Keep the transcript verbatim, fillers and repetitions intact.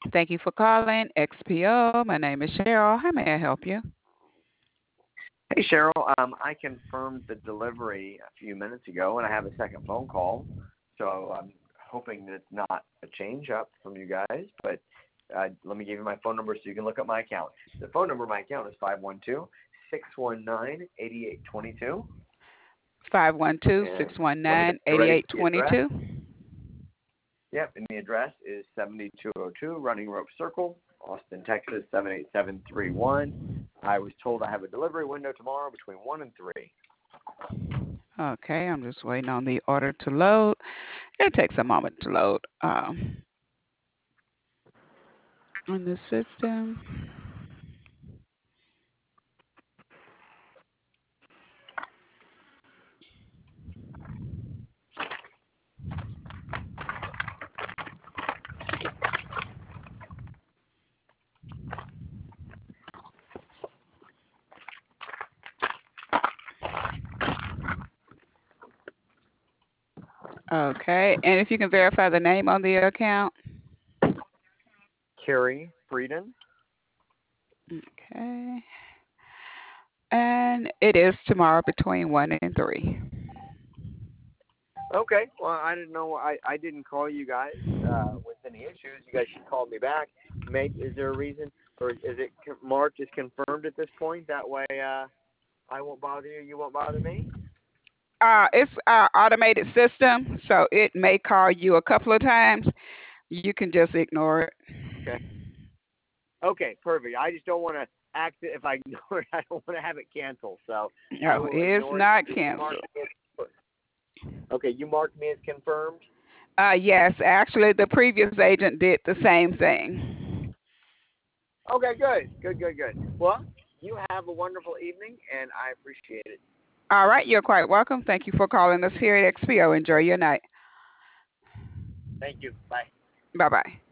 Thank you for calling X P O. My name is Cheryl. How may I help you? Hey, Cheryl. Um, I confirmed the delivery a few minutes ago, and I have a second phone call. So I'm hoping that it's not a change up from you guys. But uh, let me give you my phone number so you can look up my account. The phone number of my account is five one two, six one nine, eight eight two two. Five one two And six one let me know nine if you're eighty ready eight for the twenty address. two. Yep, and the address is seventy-two oh two Running Rope Circle, Austin, Texas, seven eight seven three one. I was told I have a delivery window tomorrow between one and three. Okay, I'm just waiting on the order to load. It takes a moment to load um, in the system. Okay, and if you can verify the name on the account. Carrie Frieden. Okay, and it is tomorrow between one and three. Okay. Well, I didn't know. I, I didn't call you guys uh, with any issues. You guys should call me back. Maybe is there a reason, or is it con- marked as confirmed at this point? That way, uh, I won't bother you. You won't bother me. Uh, it's our automated system, so it may call you a couple of times. You can just ignore it. Okay. Okay. Perfect. I just don't want to act if I ignore it. I don't want to have it canceled. So I No, will it's ignore it. not You mark canceled. me as, okay. You marked me as confirmed. Uh, yes, actually, the previous agent did the same thing. Okay. Good. Good. Good. Good. Well, you have a wonderful evening, and I appreciate it. All right, you're quite welcome. Thank you for calling us here at X P O. Enjoy your night. Thank you. Bye. Bye bye.